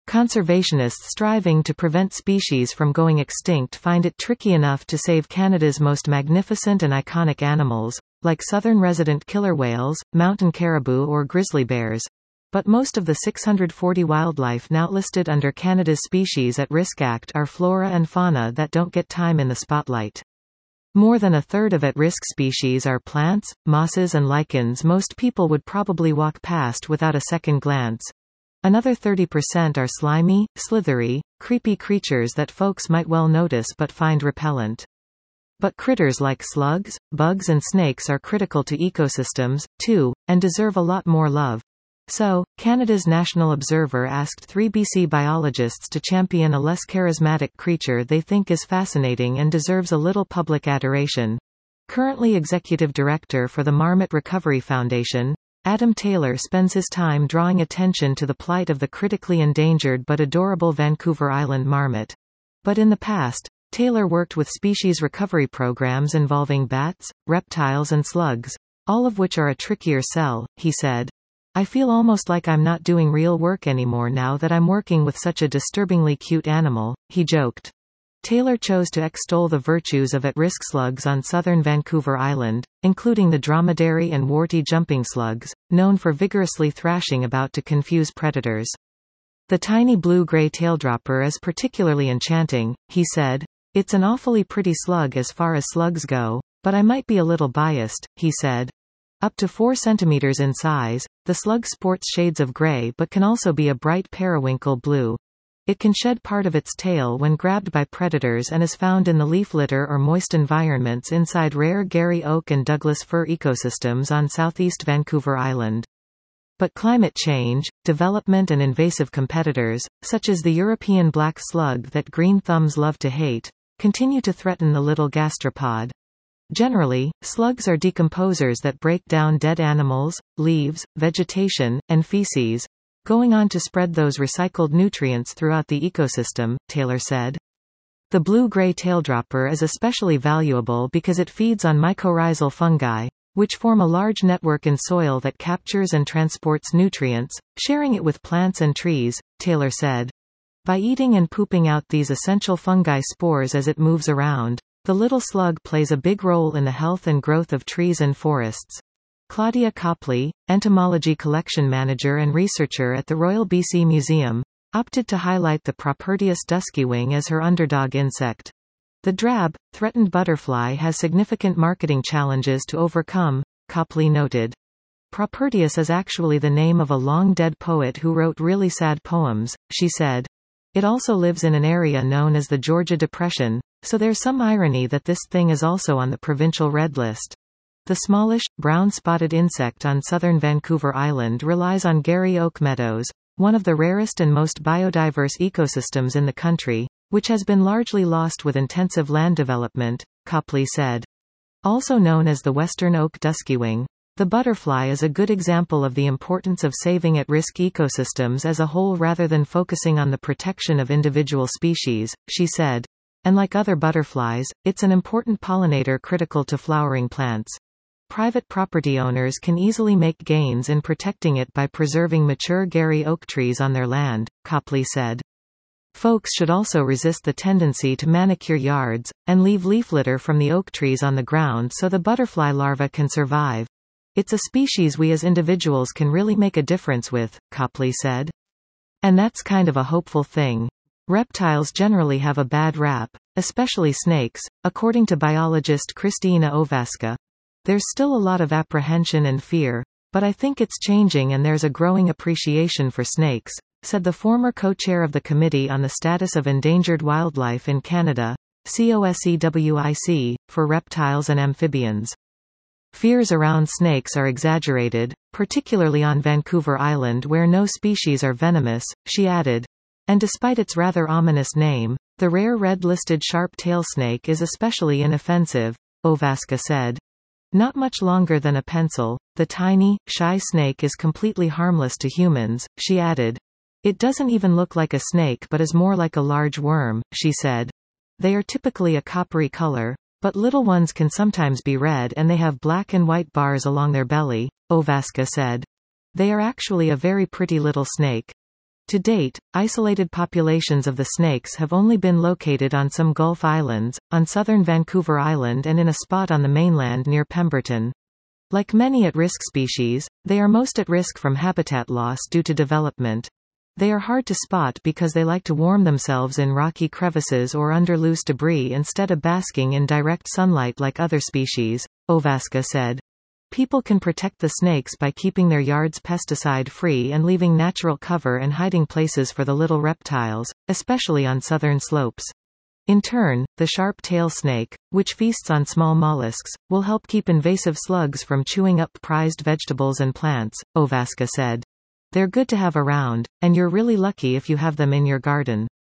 Conservationists striving to prevent species from going extinct find it tricky enough to save Canada's most magnificent and iconic animals, like southern resident killer whales, mountain caribou or grizzly bears. But most of the 640 wildlife now listed under Canada's Species at Risk Act are flora and fauna that don't get time in the spotlight. More than a third of at-risk species are plants, mosses and lichens most people would probably walk past without a second glance. Another 30% are slimy, slithery, creepy creatures that folks might well notice but find repellent. But critters like slugs, bugs and snakes are critical to ecosystems, too, and deserve a lot more love. So, Canada's National Observer asked 3 BC biologists to champion a less charismatic creature they think is fascinating and deserves a little public adoration. Currently Executive Director for the Marmot Recovery Foundation, Adam Taylor spends his time drawing attention to the plight of the critically endangered but adorable Vancouver Island marmot. But in the past, Taylor worked with species recovery programs involving bats, reptiles and slugs, all of which are a trickier sell, he said. I feel almost like I'm not doing real work anymore now that I'm working with such a disturbingly cute animal, he joked. Taylor chose to extol the virtues of at-risk slugs on southern Vancouver Island, including the dromedary and warty jumping slugs, known for vigorously thrashing about to confuse predators. The tiny blue-gray taildropper is particularly enchanting, he said. It's an awfully pretty slug as far as slugs go, but I might be a little biased, he said. Up to 4 centimeters in size, the slug sports shades of gray but can also be a bright periwinkle blue. It can shed part of its tail when grabbed by predators and is found in the leaf litter or moist environments inside rare Garry Oak and Douglas fir ecosystems on southeast Vancouver Island. But climate change, development and invasive competitors, such as the European black slug that green thumbs love to hate, continue to threaten the little gastropod. Generally, slugs are decomposers that break down dead animals, leaves, vegetation, and feces, going on to spread those recycled nutrients throughout the ecosystem, Taylor said. The blue-gray taildropper is especially valuable because it feeds on mycorrhizal fungi, which form a large network in soil that captures and transports nutrients, sharing it with plants and trees, Taylor said. By eating and pooping out these essential fungi spores as it moves around, the little slug plays a big role in the health and growth of trees and forests. Claudia Copley, entomology collection manager and researcher at the Royal BC Museum, opted to highlight the Propertius duskywing as her underdog insect. The drab, threatened butterfly has significant marketing challenges to overcome, Copley noted. Propertius is actually the name of a long-dead poet who wrote really sad poems, she said. It also lives in an area known as the Georgia Depression, so there's some irony that this thing is also on the provincial red list. The smallish, brown-spotted insect on southern Vancouver Island relies on Garry Oak meadows, one of the rarest and most biodiverse ecosystems in the country, which has been largely lost with intensive land development, Copley said. Also known as the Western Oak duskywing, the butterfly is a good example of the importance of saving at-risk ecosystems as a whole rather than focusing on the protection of individual species, she said. And like other butterflies, it's an important pollinator critical to flowering plants. Private property owners can easily make gains in protecting it by preserving mature Garry Oak trees on their land, Copley said. Folks should also resist the tendency to manicure yards, and leave leaf litter from the oak trees on the ground so the butterfly larva can survive. It's a species we as individuals can really make a difference with, Copley said. And that's kind of a hopeful thing. Reptiles generally have a bad rap, especially snakes, according to biologist Kristina Ovaska. There's still a lot of apprehension and fear, but I think it's changing and there's a growing appreciation for snakes, said the former co-chair of the Committee on the Status of Endangered Wildlife in Canada, COSEWIC, for reptiles and amphibians. Fears around snakes are exaggerated, particularly on Vancouver Island where no species are venomous, she added. And despite its rather ominous name, the rare red-listed sharp-tail snake is especially inoffensive, Ovaska said. Not much longer than a pencil, the tiny, shy snake is completely harmless to humans, she added. It doesn't even look like a snake but is more like a large worm, she said. They are typically a coppery color, but little ones can sometimes be red and they have black and white bars along their belly, Ovaska said. They are actually a very pretty little snake. To date, isolated populations of the snakes have only been located on some Gulf islands, on southern Vancouver Island and in a spot on the mainland near Pemberton. Like many at-risk species, they are most at risk from habitat loss due to development. They are hard to spot because they like to warm themselves in rocky crevices or under loose debris instead of basking in direct sunlight like other species, Ovasca said. People can protect the snakes by keeping their yards pesticide-free and leaving natural cover and hiding places for the little reptiles, especially on southern slopes. In turn, the sharp-tail snake, which feasts on small mollusks, will help keep invasive slugs from chewing up prized vegetables and plants, Ovasca said. They're good to have around, and you're really lucky if you have them in your garden.